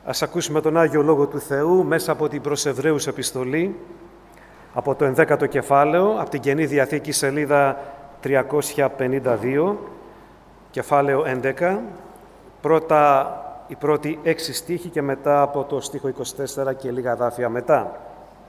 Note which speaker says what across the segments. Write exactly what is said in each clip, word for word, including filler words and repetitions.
Speaker 1: Ας ακούσουμε τον Άγιο Λόγο του Θεού μέσα από την προς Εβραίους επιστολή, από το ενδέκατο κεφάλαιο, από την Καινή Διαθήκη σελίδα τριακόσια πενήντα δύο, κεφάλαιο έντεκα, πρώτα οι πρώτοι έξι στίχοι και μετά από το στίχο είκοσι τέσσερα και λίγα δάφια μετά.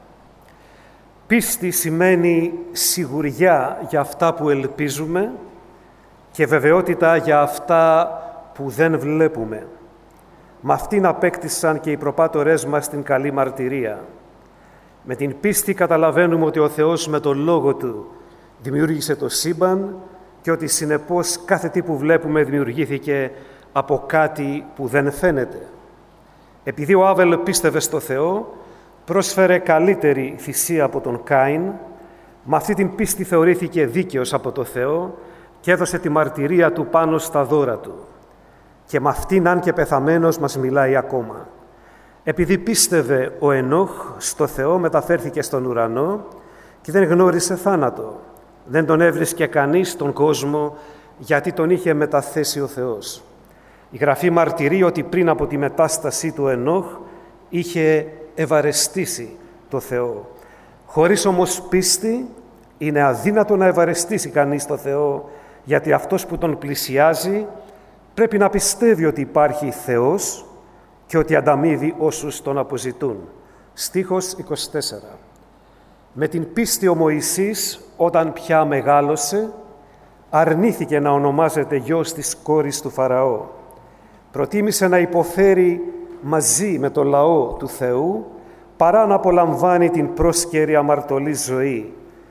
Speaker 1: Πίστη σημαίνει σιγουριά για αυτά που ελπίζουμε και βεβαιότητα για αυτά που δεν βλέπουμε. Με αυτήν απέκτησαν και οι προπάτορές μας την καλή μαρτυρία. Με την πίστη καταλαβαίνουμε ότι ο Θεός με τον Λόγο Του δημιούργησε το σύμπαν και ότι συνεπώς κάθε τι που βλέπουμε δημιουργήθηκε από κάτι που δεν φαίνεται. Επειδή ο Άβελ πίστευε στο Θεό, πρόσφερε καλύτερη θυσία από τον Κάιν, με αυτή την πίστη θεωρήθηκε δίκαιος από το Θεό και έδωσε τη μαρτυρία του πάνω στα δώρα του. Και με αυτήν, αν και πεθαμένος, μας μιλάει ακόμα. Επειδή πίστευε ο Ενόχ στο Θεό, μεταφέρθηκε στον ουρανό και δεν γνώρισε θάνατο. Δεν τον έβρισκε κανείς στον κόσμο, γιατί τον είχε μεταθέσει ο Θεός. Η Γραφή μαρτυρεί ότι πριν από τη μετάστασή του Ενόχ είχε ευαρεστήσει το Θεό. Χωρίς όμως πίστη είναι αδύνατο να ευαρεστήσει κανείς το Θεό, γιατί αυτός που τον πλησιάζει πρέπει να πιστεύει ότι υπάρχει Θεός και ότι ανταμείβει όσους τον αποζητούν. Στίχος είκοσι τέσσερα. Με την πίστη ο Μωυσής, όταν πια μεγάλωσε, αρνήθηκε να ονομάζεται γιος της κόρης του Φαραώ. Προτίμησε να υποφέρει μαζί με το λαό του Θεού, παρά να απολαμβάνει την πρόσκαιρη αμαρτωλή ζωή.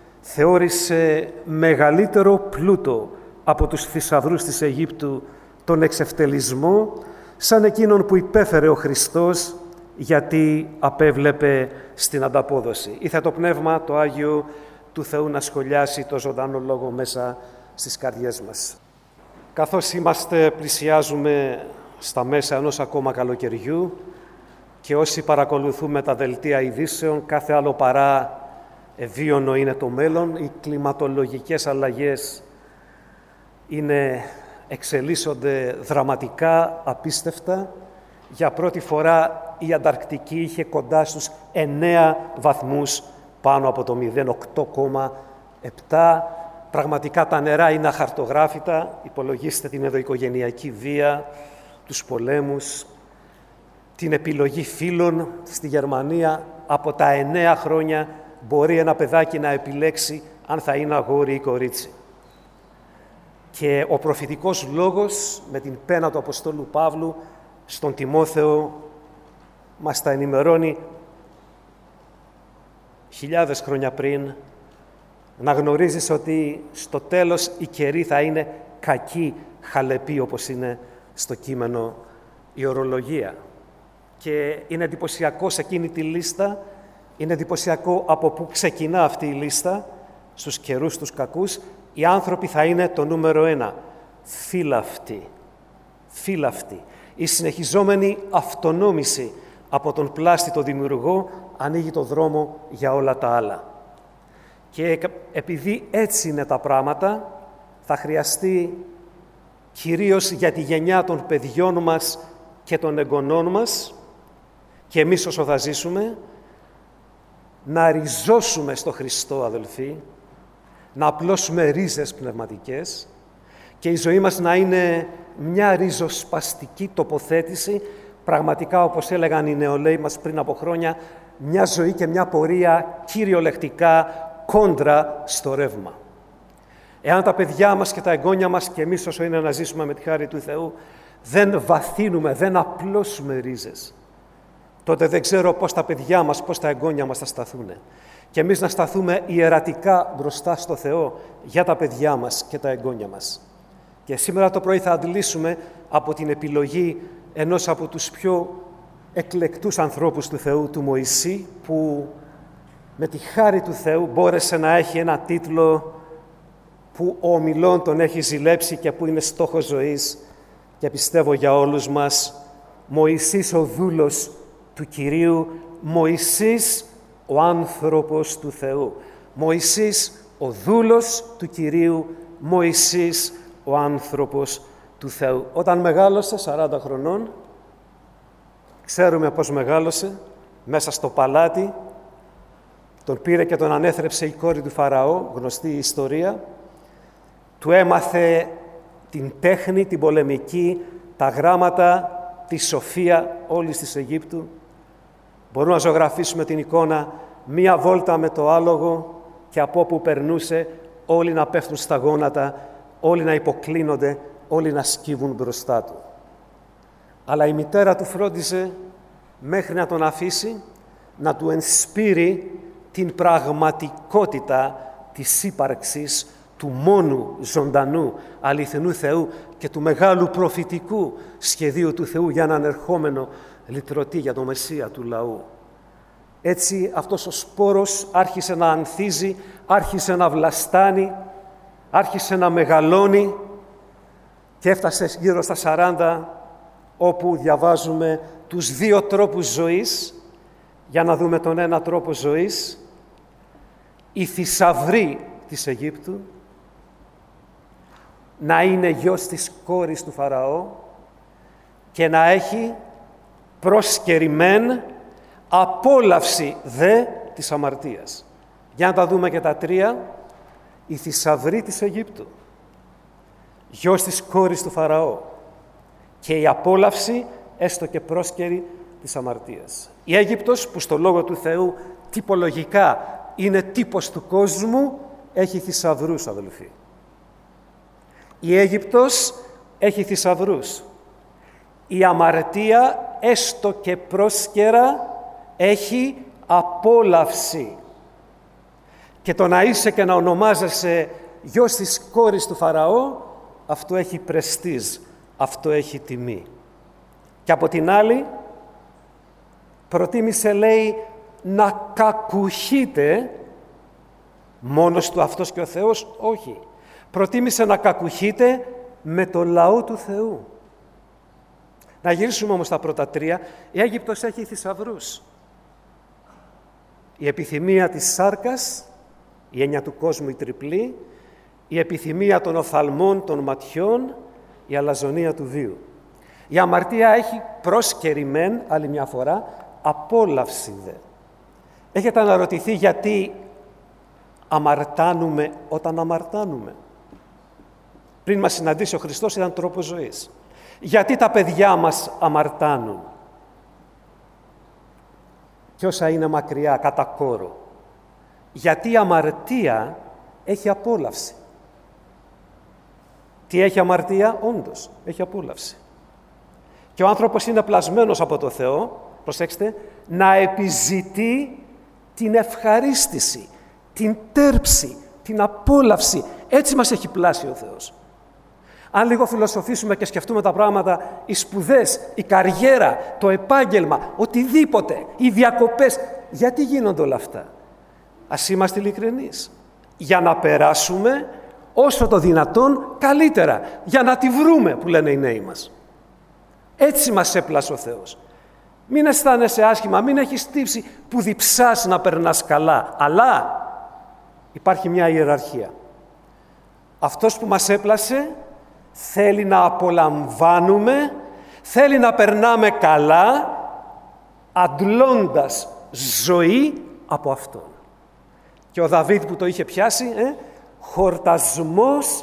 Speaker 1: Θεώρησε μεγαλύτερο πλούτο από τους θησαυρούς της Αιγύπτου τον εξευτελισμό, σαν εκείνον που υπέφερε ο Χριστός, γιατί απέβλεπε στην ανταπόδοση. Ήθε το Πνεύμα, το Άγιο του Θεού, να σχολιάσει το ζωντανό Λόγο μέσα στις καρδιές μας. Καθώς είμαστε, πλησιάζουμε στα μέσα ενός ακόμα καλοκαιριού και όσοι παρακολουθούμε τα δελτία ειδήσεων, κάθε άλλο παρά ευίωνο είναι το μέλλον. Οι κλιματολογικές αλλαγές είναι, εξελίσσονται δραματικά, απίστευτα. Για πρώτη φορά η Ανταρκτική είχε κοντά στους εννέα βαθμούς πάνω από το μηδέν, οκτώ κόμμα επτά. Πραγματικά τα νερά είναι αχαρτογράφητα. Υπολογίστε την ενδοοικογενειακή βία, τους πολέμους, την επιλογή φίλων στη Γερμανία. Από τα εννέα χρόνια μπορεί ένα παιδάκι να επιλέξει αν θα είναι αγόρι ή κορίτσι. Και ο προφητικός λόγος με την πένα του Αποστόλου Παύλου στον Τιμόθεο μας τα ενημερώνει χιλιάδες χρόνια πριν, να γνωρίζεις ότι στο τέλος η καιρή θα είναι κακή, χαλεπή, όπως είναι στο κείμενο η ορολογία. Και είναι εντυπωσιακό σε εκείνη τη λίστα, είναι εντυπωσιακό από πού ξεκινά αυτή η λίστα, στους καιρούς τους κακούς. Οι άνθρωποι θα είναι το νούμερο ένα, φύλαυτοι, φύλαυτοι. Η συνεχιζόμενη αυτονόμηση από τον πλάστητο δημιουργό ανοίγει το δρόμο για όλα τα άλλα. Και επειδή έτσι είναι τα πράγματα, θα χρειαστεί κυρίως για τη γενιά των παιδιών μας και των εγγονών μας, και εμείς όσο θα ζήσουμε, να ριζώσουμε στο Χριστό, αδελφοί, να απλώσουμε ρίζες πνευματικές και η ζωή μας να είναι μια ριζοσπαστική τοποθέτηση, πραγματικά, όπως έλεγαν οι νεολαίοι μας πριν από χρόνια, μια ζωή και μια πορεία κυριολεκτικά κόντρα στο ρεύμα. Εάν τα παιδιά μας και τα εγγόνια μας και εμείς όσο είναι να ζήσουμε με τη χάρη του Θεού δεν βαθύνουμε, δεν απλώσουμε ρίζες, τότε δεν ξέρω πώς τα παιδιά μας, πώς τα εγγόνια μας θα σταθούν. Και εμείς να σταθούμε ιερατικά μπροστά στο Θεό για τα παιδιά μας και τα εγγόνια μας. Και σήμερα το πρωί θα αντιλήσουμε από την επιλογή ενός από τους πιο εκλεκτούς ανθρώπους του Θεού, του Μωυσή, που με τη χάρη του Θεού μπόρεσε να έχει ένα τίτλο που ο ομιλών τον έχει ζηλέψει και που είναι στόχος ζωής, και πιστεύω για όλους μας, Μωυσής ο δούλος του Κυρίου, Μωυσής ο άνθρωπος του Θεού. Μωυσής ο δούλος του Κυρίου, Μωυσής ο άνθρωπος του Θεού. Όταν μεγάλωσε, σαράντα χρονών, Ξέρουμε πώς μεγάλωσε μέσα στο παλάτι. Τον πήρε και τον ανέθρεψε η κόρη του Φαραώ, γνωστή η ιστορία. Του έμαθε την τέχνη, την πολεμική, τα γράμματα, τη σοφία όλης της Αιγύπτου. Μπορούμε να ζωγραφίσουμε την εικόνα μία βόλτα με το άλογο και από όπου περνούσε όλοι να πέφτουν στα γόνατα, όλοι να υποκλίνονται, όλοι να σκύβουν μπροστά του. Αλλά η μητέρα του φρόντιζε μέχρι να τον αφήσει να του ενσπείρει την πραγματικότητα της ύπαρξης του μόνου ζωντανού αληθινού Θεού και του μεγάλου προφητικού σχεδίου του Θεού για έναν ερχόμενο λυτρωτή, για το Μεσσία του λαού. Έτσι αυτός ο σπόρος άρχισε να ανθίζει, άρχισε να βλαστάνει, άρχισε να μεγαλώνει και έφτασε γύρω στα σαράντα, όπου διαβάζουμε τους δύο τρόπους ζωής. Για να δούμε τον ένα τρόπο ζωής. Η θησαυρή της Αιγύπτου, να είναι γιος της κόρης του Φαραώ και να έχει πρόσκαιρη μεν, απόλαυση δε της αμαρτίας. Για να τα δούμε και τα τρία. Η θησαυρή της Αιγύπτου, γιος της κόρης του Φαραώ και η απόλαυση, έστω και πρόσκαιρη, της αμαρτίας. Η Αίγυπτος, που στο Λόγο του Θεού τυπολογικά είναι τύπος του κόσμου, έχει θησαυρούς, αδελφοί. Η Αίγυπτος έχει θησαυρούς. Η αμαρτία, έστω και πρόσκαιρα, έχει απόλαυση. Και το να είσαι και να ονομάζεσαι γιος της κόρης του Φαραώ, αυτό έχει πρεστίζ, αυτό έχει τιμή. Και από την άλλη, προτίμησε, λέει, να κακουχείτε μόνος του αυτός και ο Θεός, όχι. Προτίμησε να κακουχείτε με το λαό του Θεού. Να γυρίσουμε όμως τα πρώτα τρία. Η Αίγυπτος έχει θησαυρούς. Η επιθυμία της σάρκας, η έννοια του κόσμου η τριπλή, η επιθυμία των οφθαλμών των ματιών, η αλαζονία του βίου. Η αμαρτία έχει πρόσκαιρη μεν, άλλη μια φορά, απόλαυση δε. Έχετε αναρωτηθεί γιατί αμαρτάνουμε όταν αμαρτάνουμε? Πριν μας συναντήσει ο Χριστός ήταν τρόπος ζωής. Γιατί τα παιδιά μας αμαρτάνουν? Και όσα είναι μακριά, κατά κόρο. Γιατί η αμαρτία έχει απόλαυση. Τι έχει αμαρτία? Όντως, έχει απόλαυση. Και ο άνθρωπος είναι πλασμένος από το Θεό, προσέξτε, να επιζητεί την ευχαρίστηση, την τέρψη, την απόλαυση. Έτσι μας έχει πλάσει ο Θεός. Αν λίγο φιλοσοφήσουμε και σκεφτούμε τα πράγματα, οι σπουδές, η καριέρα, το επάγγελμα, οτιδήποτε, οι διακοπές, γιατί γίνονται όλα αυτά? Ας είμαστε ειλικρινείς. Για να περάσουμε όσο το δυνατόν καλύτερα, για να τη βρούμε, που λένε οι νέοι μας. Έτσι μας έπλασε ο Θεός. Μην αισθάνεσαι άσχημα, μην έχεις τύψει που διψάς να περνάς καλά. Αλλά υπάρχει μια ιεραρχία. Αυτός που μας έπλασε θέλει να απολαμβάνουμε, θέλει να περνάμε καλά, αντλώντας ζωή από Αυτόν. Και ο Δαβίδ που το είχε πιάσει, ε, χορτασμός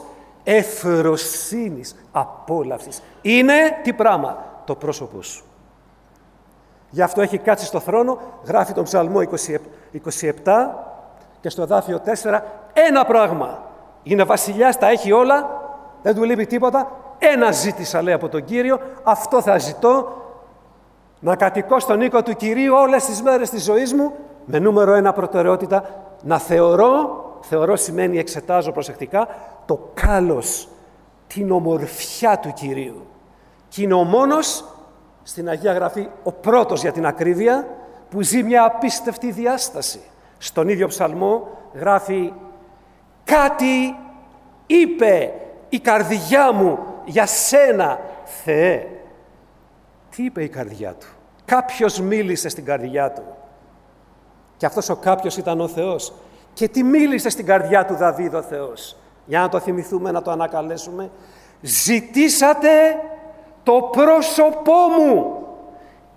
Speaker 1: ευφροσύνης, απόλαυσης. Είναι τι πράγμα? Το πρόσωπό σου. Γι' αυτό έχει κάτσει στο θρόνο, γράφει τον Ψαλμό είκοσι επτά και στο εδάφιο τέσσερα, ένα πράγμα. Είναι βασιλιάς, τα έχει όλα, δεν του λείπει τίποτα. Ένα ζήτησα, λέει, από τον Κύριο, αυτό θα ζητώ, να κατοικώ στον οίκο του Κυρίου όλες τις μέρες της ζωής μου, με νούμερο ένα προτεραιότητα, να θεωρώ, θεωρώ σημαίνει εξετάζω προσεκτικά, το κάλος, την ομορφιά του Κυρίου. Και είναι ο μόνος, στην Αγία Γραφή, ο πρώτος για την ακρίβεια, που ζει μια απίστευτη διάσταση. Στον ίδιο ψαλμό γράφει «Κάτι είπε η καρδιά μου για σένα, Θεέ». Τι είπε η καρδιά του? Κάποιος μίλησε στην καρδιά του. Και αυτός ο κάποιος ήταν ο Θεός. Και τι μίλησε στην καρδιά του Δαβίδ ο Θεός? Για να το θυμηθούμε, να το ανακαλέσουμε. «Ζητήσατε το πρόσωπό μου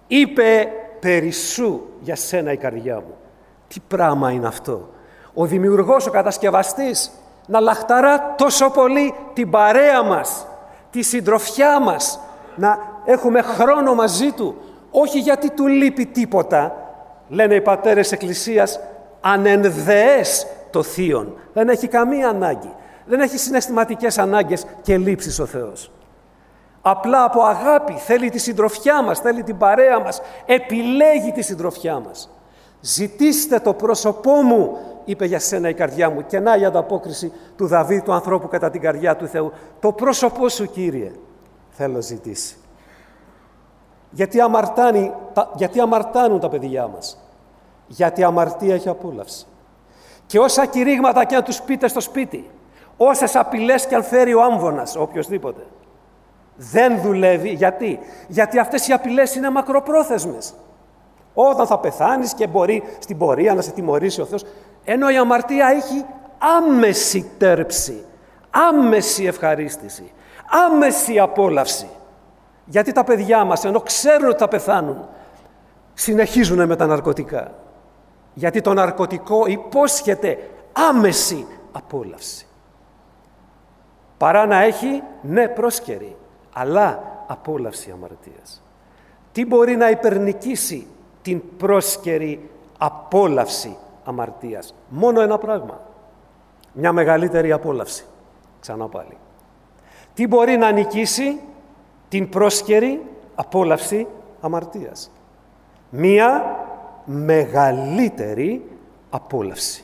Speaker 1: Είπε περισσού για σένα η καρδιά μου. Τι πράγμα είναι αυτό? Ο δημιουργός, ο κατασκευαστής, να λαχταρά τόσο πολύ την παρέα μας, τη συντροφιά μας, να έχουμε χρόνο μαζί του, όχι γιατί του λείπει τίποτα. Λένε οι πατέρες Εκκλησίας, ανενδεές το θείον. Δεν έχει καμία ανάγκη. Δεν έχει συναισθηματικές ανάγκες και λήψεις ο Θεός. Απλά από αγάπη θέλει τη συντροφιά μας, θέλει την παρέα μας, επιλέγει τη συντροφιά μας. «Ζητήστε το πρόσωπό μου», είπε για σένα η καρδιά μου. Και να η ανταπόκριση του Δαβίδ, του ανθρώπου κατά την καρδιά του Θεού. «Το πρόσωπό σου, Κύριε, θέλω ζητήσει». Γιατί, αμαρτάνει, γιατί αμαρτάνουν τα παιδιά μας? Γιατί αμαρτία έχει απόλαυση. Και όσα κηρύγματα και αν τους πείτε στο σπίτι, όσες απειλές και αν φέρει ο άμβονας, οποιοσδήποτε, δεν δουλεύει. Γιατί? Γιατί αυτές οι απειλές είναι μακροπρόθεσμες. Όταν θα πεθάνεις και μπορεί στην πορεία να σε τιμωρήσει ο Θεός, ενώ η αμαρτία έχει άμεση τέρψη, άμεση ευχαρίστηση, άμεση απόλαυση. Γιατί τα παιδιά μας, ενώ ξέρουν ότι θα πεθάνουν, συνεχίζουν με τα ναρκωτικά. Γιατί το ναρκωτικό υπόσχεται άμεση απόλαυση. Παρά να έχει, ναι, πρόσκαιρη, αλλά απόλαυση αμαρτίας. Τι μπορεί να υπερνικήσει την πρόσκαιρη απόλαυση αμαρτίας? Μόνο ένα πράγμα. Μια μεγαλύτερη απόλαυση. Ξανά πάλι. Τι μπορεί να νικήσει την πρόσκαιρη απόλαυση αμαρτίας? Μια μεγαλύτερη απόλαυση.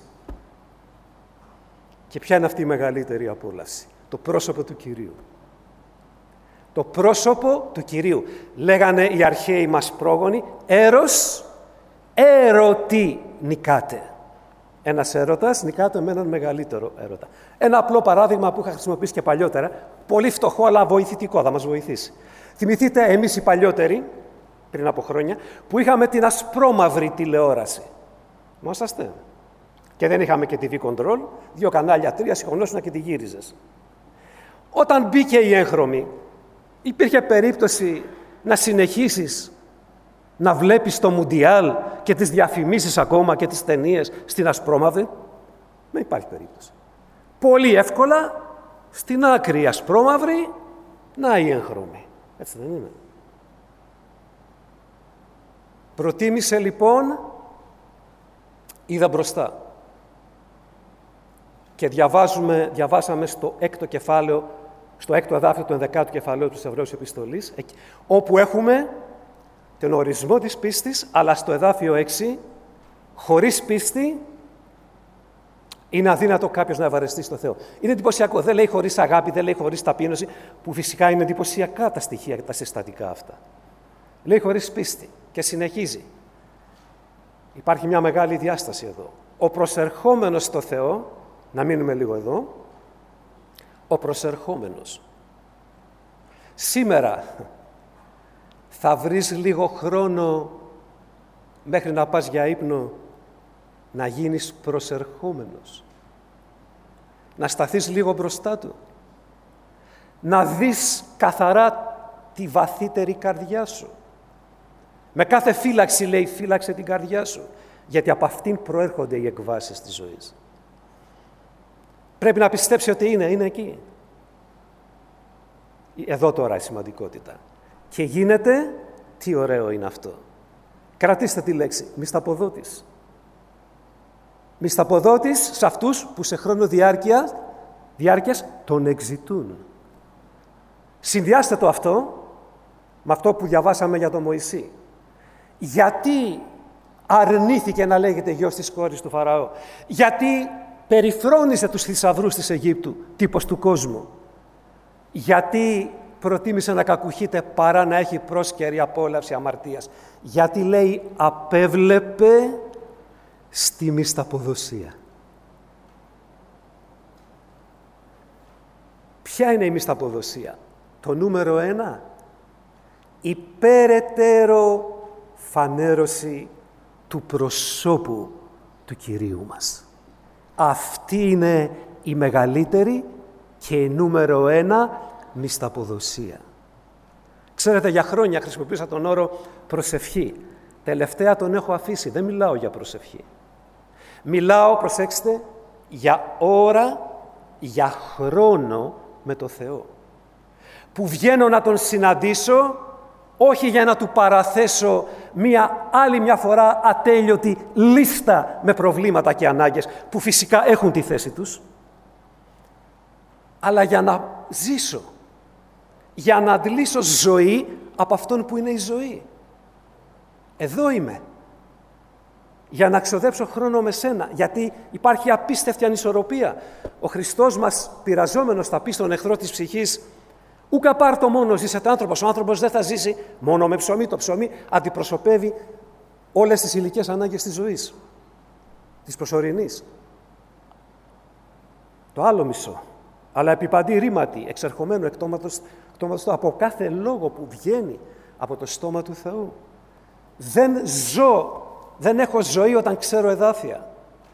Speaker 1: Και ποια είναι αυτή η μεγαλύτερη απόλαυση? Το πρόσωπο του Κυρίου. Το πρόσωπο του Κυρίου. Λέγανε οι αρχαίοι μας πρόγονοι, έρος, έρωτη νικάτε. Ένας έρωτας νικάται με έναν μεγαλύτερο έρωτα. Ένα απλό παράδειγμα που είχα χρησιμοποιήσει και παλιότερα, πολύ φτωχό αλλά βοηθητικό, θα μας βοηθήσει. Θυμηθείτε εμείς οι παλιότεροι, πριν από χρόνια, που είχαμε την ασπρόμαυρη τηλεόραση. Μόσαστε. Και δεν είχαμε και τι βι Control, δύο κανάλια, τρία, συγχωνόσουνα και τη γύριζες. Όταν μπήκε η έγχρωμη, υπήρχε περίπτωση να συνεχίσεις να βλέπεις το Μουντιάλ και τις διαφημίσεις ακόμα και τις ταινίες στην ασπρόμαυρη? Δεν υπάρχει περίπτωση. Πολύ εύκολα, στην άκρη ασπρόμαυρη, να η έγχρωμη. Έτσι δεν είναι? Προτίμησε λοιπόν, είδα μπροστά. Και διαβάζουμε, διαβάσαμε στο έκτο κεφάλαιο, στο έκτο εδάφιο του ενδεκάτου κεφαλαίου της Εβραίους Επιστολής, όπου έχουμε τον ορισμό της πίστης, αλλά στο εδάφιο έξι, χωρίς πίστη είναι αδύνατο κάποιος να ευαρεστεί στο Θεό. Είναι εντυπωσιακό. Δεν λέει χωρίς αγάπη, δεν λέει χωρίς ταπείνωση, που φυσικά είναι εντυπωσιακά τα στοιχεία, τα συστατικά αυτά. Λέει χωρίς πίστη και συνεχίζει. Υπάρχει μια μεγάλη διάσταση εδώ. Ο προσερχόμενος στο Θεό, να μείνουμε λίγο εδώ, ο προσερχόμενος. Σήμερα θα βρεις λίγο χρόνο μέχρι να πας για ύπνο να γίνεις προσερχόμενος. Να σταθείς λίγο μπροστά Του. Να δεις καθαρά τη βαθύτερη καρδιά σου. Με κάθε φύλαξη λέει φύλαξε την καρδιά σου, γιατί από αυτήν προέρχονται οι εκβάσεις της ζωής. Πρέπει να πιστέψει ότι είναι, είναι εκεί. Εδώ τώρα η σημαντικότητα. Και γίνεται, τι ωραίο είναι αυτό. Κρατήστε τη λέξη, μισθαποδότης. Μισθαποδότης σε αυτούς που σε χρόνο διάρκεια, διάρκειας τον εξητούν. Συνδυάστε το αυτό με αυτό που διαβάσαμε για τον Μωυσή. Γιατί αρνήθηκε να λέγεται γιος της κόρης του Φαραώ? Γιατί περιφρόνησε τους θησαυρούς της Αιγύπτου, τύπος του κόσμου? Γιατί προτίμησε να κακουχείται παρά να έχει πρόσκαιρη απόλαυση αμαρτίας? Γιατί, λέει, απέβλεπε στη μισθαποδοσία. Ποια είναι η μισθαποδοσία? Το νούμερο ένα, η περαιτέρω φανέρωση του προσώπου του Κυρίου μας. Αυτή είναι η μεγαλύτερη και η νούμερο ένα μισθαποδοσία. Ξέρετε, για χρόνια χρησιμοποίησα τον όρο προσευχή. Τελευταία τον έχω αφήσει, δεν μιλάω για προσευχή. Μιλάω, προσέξτε, για ώρα, για χρόνο με το Θεό. Που βγαίνω να τον συναντήσω, όχι για να του παραθέσω μία άλλη μια φορά ατέλειωτη λίστα με προβλήματα και ανάγκες, που φυσικά έχουν τη θέση τους, αλλά για να ζήσω, για να αντλήσω ζωή από αυτόν που είναι η ζωή. Εδώ είμαι, για να ξοδέψω χρόνο με σένα, γιατί υπάρχει απίστευτη ανισορροπία. Ο Χριστός μας, πειραζόμενος, θα πει στον εχθρό της ψυχής, ούκα πάρτο μόνο ζήσετε άνθρωπος. Ο άνθρωπος δεν θα ζήσει μόνο με ψωμί. Το ψωμί αντιπροσωπεύει όλες τις υλικές ανάγκες της ζωής, της προσωρινής. Το άλλο μισό, αλλά επί παντή ρήματι, εξερχομένου εκτόματος, εκτόματος από κάθε λόγο που βγαίνει από το στόμα του Θεού. Δεν ζω, δεν έχω ζωή όταν ξέρω εδάφια.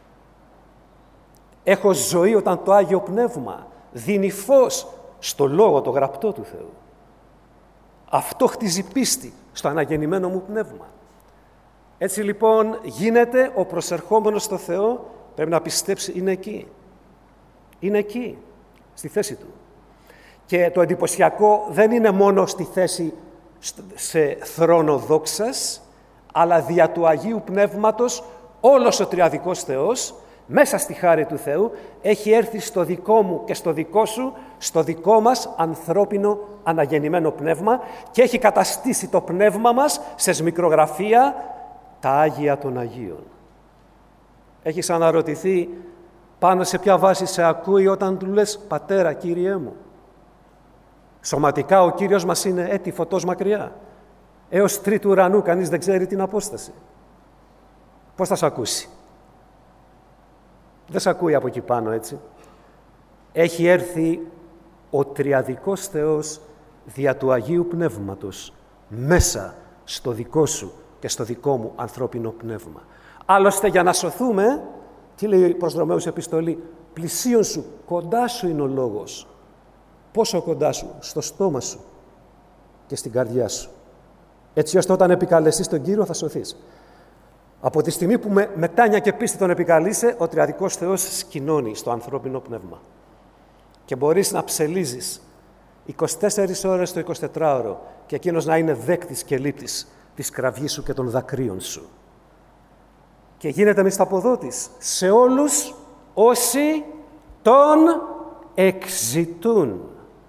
Speaker 1: Έχω ζωή όταν το Άγιο Πνεύμα δίνει φως στο λόγο, το γραπτό του Θεού. Αυτό χτίζει πίστη στο αναγεννημένο μου πνεύμα. Έτσι λοιπόν γίνεται ο προσερχόμενος στο Θεό, πρέπει να πιστέψει, είναι εκεί. Είναι εκεί, στη θέση του. Και το εντυπωσιακό δεν είναι μόνο στη θέση σε θρόνο δόξας, αλλά δια του Αγίου Πνεύματος όλος ο Τριαδικός Θεός, μέσα στη χάρη του Θεού, έχει έρθει στο δικό μου και στο δικό σου, στο δικό μας ανθρώπινο αναγεννημένο πνεύμα και έχει καταστήσει το πνεύμα μας σε μικρογραφία τα Άγια των Αγίων. Έχεις αναρωτηθεί πάνω σε ποια βάση σε ακούει όταν του λες «Πατέρα, Κύριέ μου». Σωματικά ο Κύριος μας είναι έτη φωτός μακριά. Έως τρίτου ουρανού κανείς δεν ξέρει την απόσταση. Πώς θα σ' ακούσει? Δεν σ' ακούει από εκεί πάνω, έτσι. Έχει έρθει ο Τριαδικός Θεός δια του Αγίου Πνεύματος μέσα στο δικό σου και στο δικό μου ανθρώπινο πνεύμα. Άλλωστε για να σωθούμε, τι λέει προς Ρωμαίους επιστολή, πλησίον σου, κοντά σου είναι ο λόγος. Πόσο κοντά σου? Στο στόμα σου και στην καρδιά σου. Έτσι ώστε όταν επικαλεστείς τον Κύριο θα σωθείς. Από τη στιγμή που με μετάνοια και πίστη τον επικαλείσαι, ο Τριαδικός Θεός σκηνώνει στο ανθρώπινο πνεύμα. Και μπορείς να ψελίζεις είκοσι τέσσερις ώρες το εικοσιτετράωρο και εκείνος να είναι δέκτης και λήπτης της κραυγής σου και των δακρύων σου. Και γίνεται μισθαποδότης σε όλους όσοι τον εξητούν.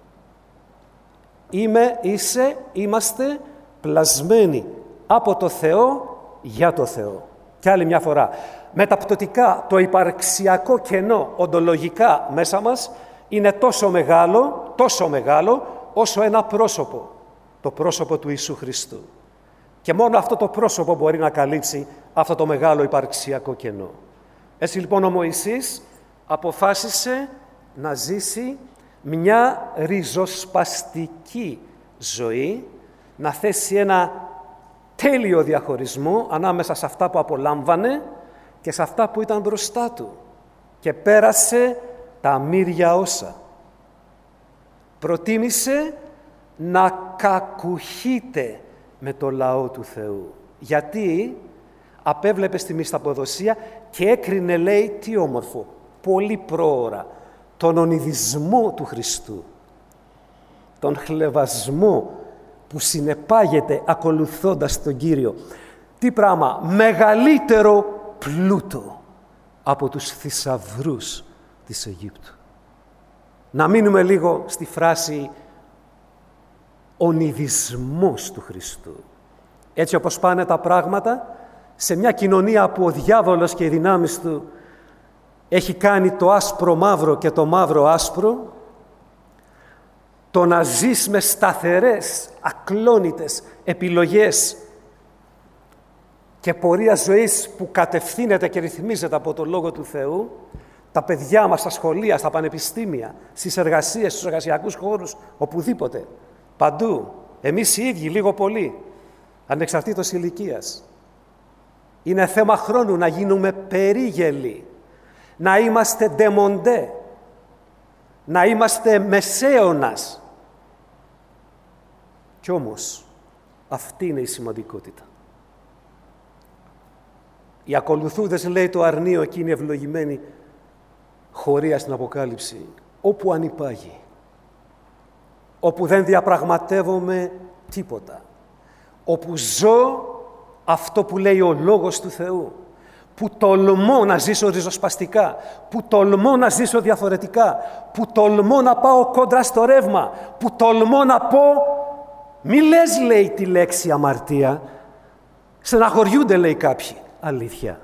Speaker 1: Είμαι, είσαι, είμαστε πλασμένοι από το Θεό για το Θεό. Και άλλη μια φορά, μεταπτωτικά το υπαρξιακό κενό οντολογικά μέσα μας είναι τόσο μεγάλο, τόσο μεγάλο όσο ένα πρόσωπο, το πρόσωπο του Ιησού Χριστού. Και μόνο αυτό το πρόσωπο μπορεί να καλύψει αυτό το μεγάλο υπαρξιακό κενό. Έτσι λοιπόν ο Μωυσής αποφάσισε να ζήσει μια ριζοσπαστική ζωή, να θέσει ένα τέλειο διαχωρισμό ανάμεσα σε αυτά που απολάμβανε και σε αυτά που ήταν μπροστά του. Και πέρασε τα μύρια όσα. Προτίμησε να κακουχείται με το λαό του Θεού. Γιατί απέβλεπε στη μισθαποδοσία και έκρινε, λέει, τι όμορφο, πολύ πρόωρα, τον ονειδισμό του Χριστού, τον χλευασμό που συνεπάγεται ακολουθώντας τον Κύριο. Τι πράγμα? Μεγαλύτερο πλούτο από τους θησαυρούς της Αιγύπτου. Να μείνουμε λίγο στη φράση ονειδισμός του Χριστού. Έτσι όπως πάνε τα πράγματα, σε μια κοινωνία που ο διάβολος και οι δυνάμεις του έχει κάνει το άσπρο μαύρο και το μαύρο άσπρο, το να ζεις με σταθερές, ακλόνητες επιλογές και πορεία ζωής που κατευθύνεται και ρυθμίζεται από το Λόγο του Θεού, τα παιδιά μας στα σχολεία, στα πανεπιστήμια, στις εργασίες, στους εργασιακούς χώρους, οπουδήποτε, παντού, εμείς οι ίδιοι λίγο πολύ, ανεξαρτήτως ηλικίας. Είναι θέμα χρόνου να γίνουμε περίγελοι, να είμαστε ντεμοντέ, να είμαστε μεσαίωνας. Κι όμως, Αυτή είναι η σημαντικότητα. Οι ακολουθούντες, λέει το αρνείο, εκείνη ευλογημένη χωρία στην Αποκάλυψη, όπου ανυπάγει, όπου δεν διαπραγματεύομαι τίποτα, όπου ζω αυτό που λέει ο Λόγος του Θεού, που τολμώ να ζήσω ριζοσπαστικά, που τολμώ να ζήσω διαφορετικά, που τολμώ να πάω κόντρα στο ρεύμα, που τολμώ να πω, μη λες, λέει, τη λέξη αμαρτία, στεναχωριούνται, λέει κάποιοι. Αλήθεια.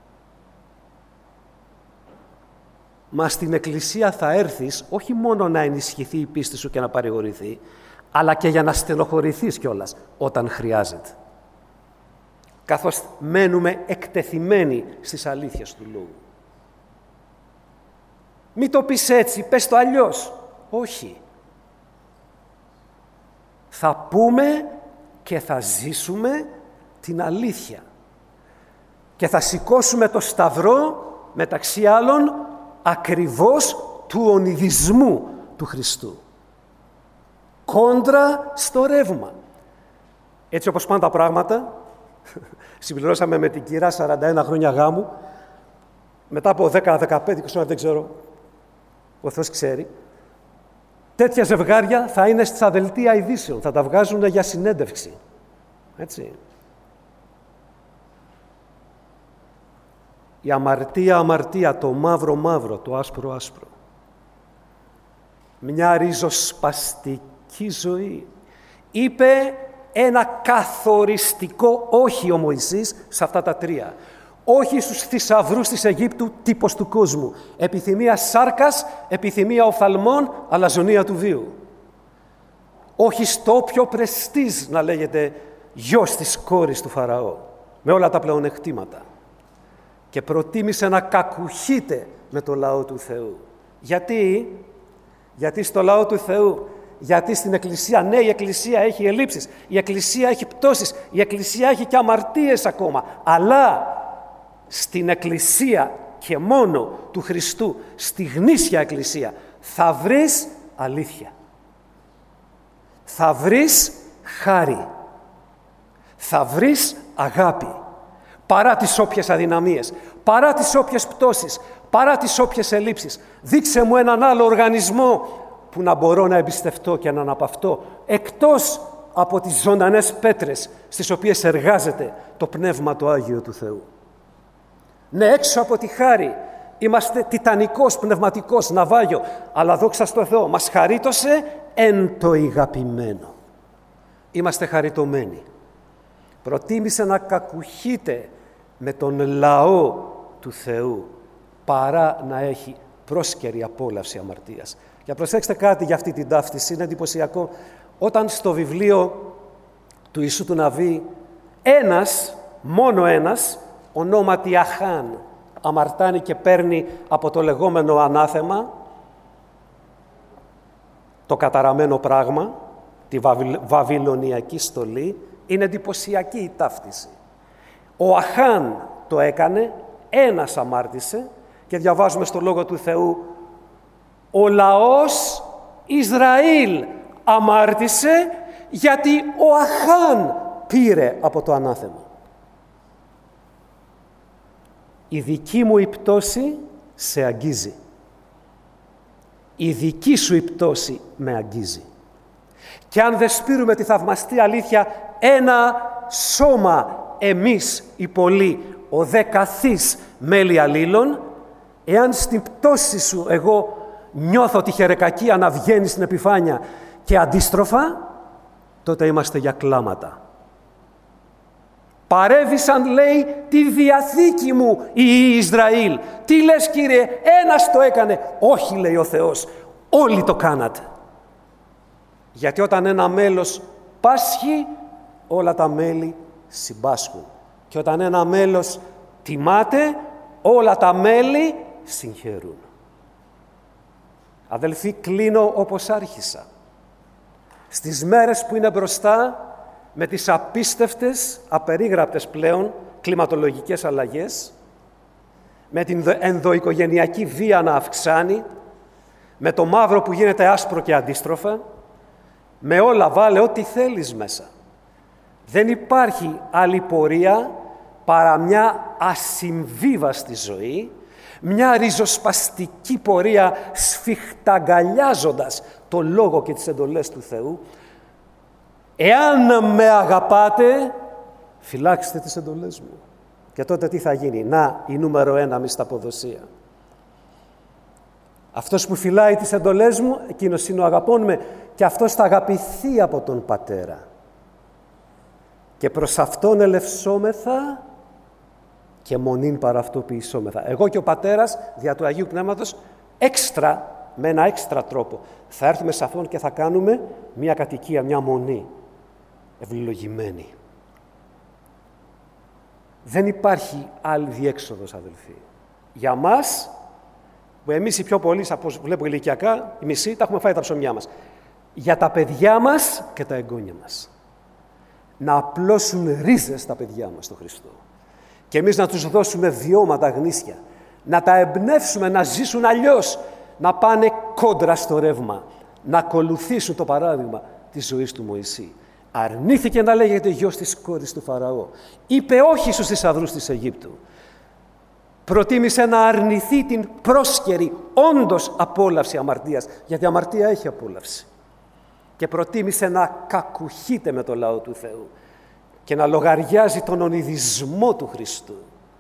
Speaker 1: Μα στην Εκκλησία θα έρθεις όχι μόνο να ενισχυθεί η πίστη σου και να παρηγορηθεί, αλλά και για να στενοχωρηθείς κιόλας όταν χρειάζεται. Καθώς μένουμε εκτεθειμένοι στις αλήθειες του Λόγου. Μη το πεις έτσι, πες το αλλιώς. Όχι. Θα πούμε και θα ζήσουμε την αλήθεια. Και θα σηκώσουμε το σταυρό, μεταξύ άλλων, ακριβώς του ονειδισμού του Χριστού. Κόντρα στο ρεύμα. Έτσι όπως πάνε τα πράγματα, συμπληρώσαμε με την κυρά σαράντα ένα χρόνια γάμου, μετά από δέκα δεκαπέντε είκοσι, δεν ξέρω, ο Θεός ξέρει, τέτοια ζευγάρια θα είναι στα δελτία ειδήσεων, θα τα βγάζουν για συνέντευξη. Έτσι. Η αμαρτία, αμαρτία, το μαύρο, μαύρο, το άσπρο, άσπρο. Μια ριζοσπαστική ζωή. Είπε ένα καθοριστικό όχι ο Μωυσής σε αυτά τα τρία. Όχι στους θησαυρούς της Αιγύπτου, τύπος του κόσμου. Επιθυμία σάρκας, επιθυμία οφθαλμών, αλαζονία του βίου. Όχι στο όποιο πρεστίζ να λέγεται γιος της κόρης του Φαραώ, με όλα τα πλεονεκτήματα. Και προτίμησε να κακουχείται με το λαό του Θεού. Γιατί, γιατί στο λαό του Θεού, γιατί στην Εκκλησία, ναι, η Εκκλησία έχει ελλείψεις, η Εκκλησία έχει πτώσεις, η Εκκλησία έχει και αμαρτίες ακόμα, αλλά στην Εκκλησία και μόνο του Χριστού, στη γνήσια Εκκλησία, θα βρεις αλήθεια. Θα βρεις χάρη. Θα βρεις αγάπη. Παρά τις όποιες αδυναμίες, παρά τις όποιες πτώσεις, παρά τις όποιες ελλείψεις. Δείξε μου έναν άλλο οργανισμό που να μπορώ να εμπιστευτώ και να αναπαυτώ, εκτός από τις ζωντανές πέτρες στις οποίες εργάζεται το Πνεύμα το Άγιο του Θεού. Ναι, έξω από τη χάρη είμαστε τιτανικός πνευματικός ναυάγιο, αλλά δόξα στο Θεό, μας χαρίτωσε εν το ηγαπημένο. Είμαστε χαριτωμένοι. Προτίμησε να κακουχείται με τον λαό του Θεού παρά να έχει πρόσκαιρη απόλαυση αμαρτίας. Για προσέξτε κάτι για αυτή την ταύτιση, είναι εντυπωσιακό. Όταν στο βιβλίο του Ιησού του Ναβί ένας, μόνο ένας, ονόματι Αχάν, αμαρτάνει και παίρνει από το λεγόμενο ανάθεμα, το καταραμένο πράγμα, τη βαβυλωνιακή στολή, είναι εντυπωσιακή η ταύτιση. Ο Αχάν το έκανε, ένας αμάρτησε και διαβάζουμε στο Λόγο του Θεού ο λαός Ισραήλ αμάρτησε γιατί ο Αχάν πήρε από το ανάθεμα. Η δική μου η πτώση σε αγγίζει. Η δική σου η πτώση με αγγίζει. Και αν δεν σπείρουμε τη θαυμαστή αλήθεια, ένα σώμα εμείς οι πολλοί, ο δε καθής μέλη αλλήλων, εάν στην πτώση σου εγώ νιώθω τη χερεκακία να βγαίνει στην επιφάνεια και αντίστροφα, τότε είμαστε για κλάματα. Παρέβησαν, λέει, τη Διαθήκη μου οι Ισραήλ. Τι λες, Κύριε, ένας το έκανε. Όχι, λέει ο Θεός, όλοι το κάνατε. Γιατί όταν ένα μέλος πάσχει, όλα τα μέλη συμπάσχουν. Και όταν ένα μέλος τιμάται, όλα τα μέλη συγχαίρουν. Αδελφοί, κλείνω όπως άρχισα. Στις μέρες που είναι μπροστά, με τις απίστευτες, απερίγραπτες πλέον κλιματολογικές αλλαγές, με την ενδοοικογενειακή βία να αυξάνει, με το μαύρο που γίνεται άσπρο και αντίστροφα, με όλα βάλε ό,τι θέλεις μέσα. Δεν υπάρχει άλλη πορεία παρά μια ασυμβίβαστη ζωή, μια ριζοσπαστική πορεία σφιχταγκαλιάζοντας το Λόγο και τις εντολές του Θεού. Εάν με αγαπάτε, φυλάξτε τις εντολές μου. Και τότε τι θα γίνει? Να, η νούμερο ένα μισθαποδοσία. Αυτός που φυλάει τις εντολές μου, εκείνος είναι ο αγαπών με, και αυτός θα αγαπηθεί από τον Πατέρα. Και προς αυτόν ελευσόμεθα και μονήν παρά αυτό ποιησόμεθα. Εγώ και ο Πατέρας, δια του Αγίου Πνεύματος, έξτρα, με ένα έξτρα τρόπο, θα έρθουμε σε αυτόν και θα κάνουμε μια κατοικία, μια μονή, ευλογημένη. Δεν υπάρχει άλλη διέξοδος, αδελφοί. Για μας, που εμείς οι πιο πολλοί, από όσο βλέπω ηλικιακά, οι μισοί, τα έχουμε φάει τα ψωμιά μας. Για τα παιδιά μας και τα εγγόνια μας. Να απλώσουν ρίζες τα παιδιά μας στο Χριστό. Και εμείς να τους δώσουμε βιώματα γνήσια. Να τα εμπνεύσουμε να ζήσουν αλλιώς. Να πάνε κόντρα στο ρεύμα. Να ακολουθήσουν το παράδειγμα της ζωής του Μωυσή. Αρνήθηκε να λέγεται γιος της κόρης του Φαραώ. Είπε όχι στους θησαυρούς της Αιγύπτου. Προτίμησε να αρνηθεί την πρόσκαιρη όντως απόλαυση αμαρτίας, γιατί αμαρτία έχει απόλαυση. Και προτίμησε να κακουχείται με το λαό του Θεού και να λογαριάζει τον ονειδισμό του Χριστού.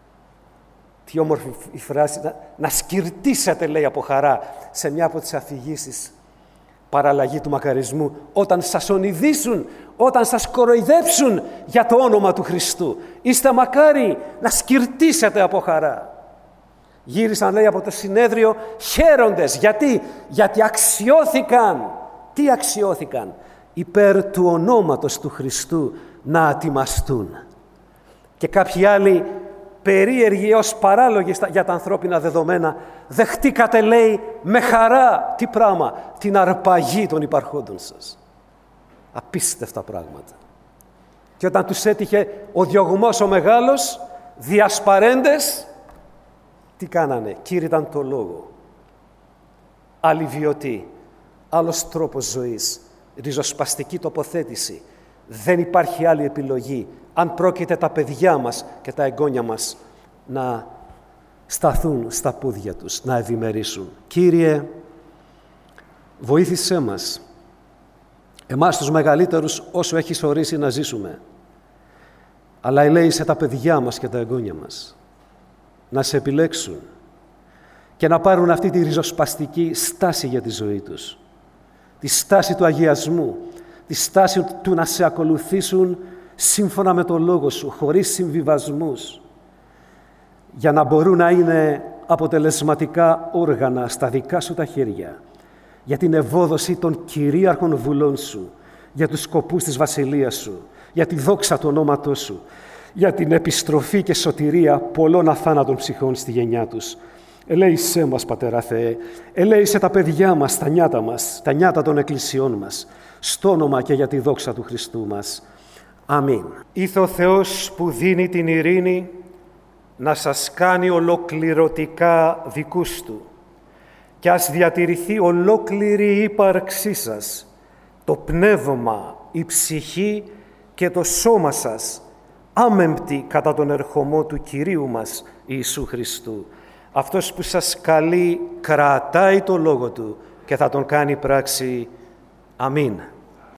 Speaker 1: Τι όμορφη η φράση, να, να σκυρτήσετε, λέει, από χαρά σε μια από τις αφηγήσεις, παραλλαγή του μακαρισμού, όταν σας ονειδήσουν, όταν σας κοροϊδέψουν για το όνομα του Χριστού. Είστε μακάρι να σκυρτήσετε από χαρά. Γύρισαν, λέει, από το συνέδριο χαίροντες. Γιατί? Γιατί αξιώθηκαν. Τι αξιώθηκαν? Υπέρ του ονόματος του Χριστού να ατιμαστούν. Και κάποιοι άλλοι, περίεργοι ως παράλογοι για τα ανθρώπινα δεδομένα, δεχτήκατε, λέει, με χαρά, τι πράγμα? Την αρπαγή των υπαρχόντων σας. Απίστευτα πράγματα. Και όταν τους έτυχε ο διωγμός ο μεγάλος, διασπαρέντες, τι κάνανε? Κήρυταν το λόγο. Άλλοι βιωτοί, άλλος τρόπος ζωής, ριζοσπαστική τοποθέτηση. Δεν υπάρχει άλλη επιλογή, αν πρόκειται τα παιδιά μας και τα εγγόνια μας να σταθούν στα πόδια τους, να ευημερήσουν. Κύριε, βοήθησέ μας, εμάς τους μεγαλύτερους, όσο έχεις ορίσει να ζήσουμε, αλλά ελέησε τα παιδιά μας και τα εγγόνια μας να σε επιλέξουν και να πάρουν αυτή τη ριζοσπαστική στάση για τη ζωή τους, τη στάση του αγιασμού, τη στάση του να σε ακολουθήσουν σύμφωνα με το Λόγο Σου, χωρίς συμβιβασμούς, για να μπορούν να είναι αποτελεσματικά όργανα στα δικά Σου τα χέρια, για την ευόδοση των κυρίαρχων βουλών Σου, για τους σκοπούς της Βασιλείας Σου, για τη δόξα του ονόματός Σου, για την επιστροφή και σωτηρία πολλών αθάνατων ψυχών στη γενιά τους. Ελέησέ μας, Πατέρα Θεέ, ελέησε τα παιδιά μας, τα νιάτα μας, τα νιάτα των εκκλησιών μας, στο όνομα και για τη δόξα του Χριστού μας. Αμήν. Ήθε ο Θεός που δίνει την ειρήνη να σας κάνει ολοκληρωτικά δικούς Του και ας διατηρηθεί ολόκληρη η ύπαρξή σας, το πνεύμα, η ψυχή και το σώμα σας, άμεμπτη κατά τον ερχομό του Κυρίου μας Ιησού Χριστού. Αυτός που σας καλεί κρατάει το Λόγο Του και θα τον κάνει πράξη. Αμήν.